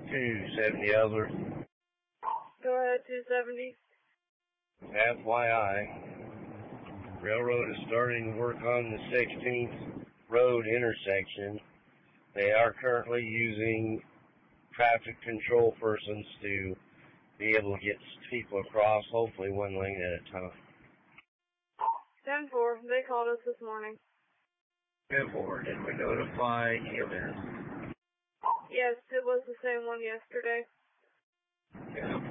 270 Elder. Go ahead, 270. FYI, Railroad is starting work on the 16th Road intersection. They are currently using traffic control persons to be able to get people across, hopefully one lane at a time. 10-4, they called us this morning. 10-4, did we notify EMS? Yes, it was the same one yesterday. Yeah.